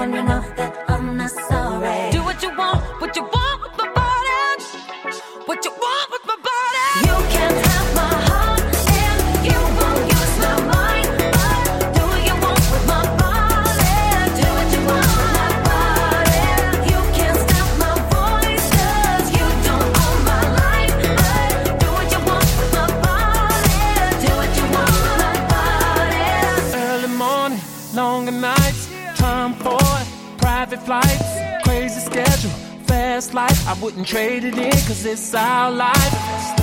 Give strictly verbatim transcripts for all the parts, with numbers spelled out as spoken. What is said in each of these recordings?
wondering off that I'm not sorry. Do what you want, what you want with my body. What you want with my body. You can't have my heart and you won't use my mind. But do what you want with my body. Do what you want with my body. You can't stop my voice 'cause you don't own my life. But do what you want with my body. Do what you want with my body. Early morning, longer nights, time for it, private flights, crazy schedule, fast life. I wouldn't trade it in 'cause it's our life.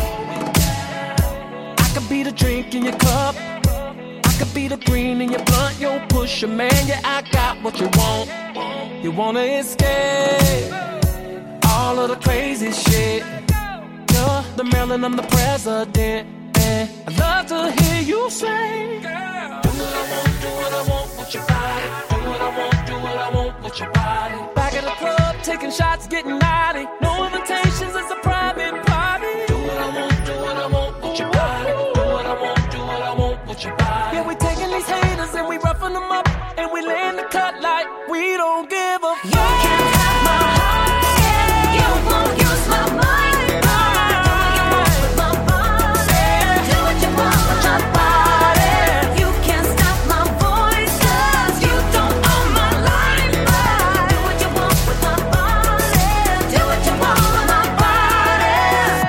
I could be the drink in your cup, I could be the green in your blunt. Yo, push a man, yeah, I got what you want. You wanna escape all of the crazy shit. You're the Maryland, I'm the president, and I love to hear you say, do what I want, do what I want with your body. Do what I want, do what I want with your body. Back at the club, taking shots, getting naughty. No invitations, it's a private party. Do what I want, do what I want with your body. Do what I want, do what I want with your body. Yeah, we taking these haters and we roughing them up, and we laying the cut like we don't give a fuck. You can't have my heart and you won't use my mind. Do what you want with my body. Do what you want with my body. You can't stop my voice 'cause you don't own my life. Do what you want with my body. Do what you want with my body.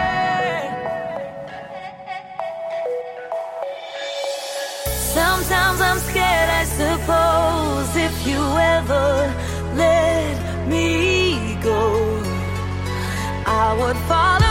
Sometimes I'm scared, I suppose, if you ever let me go, I would follow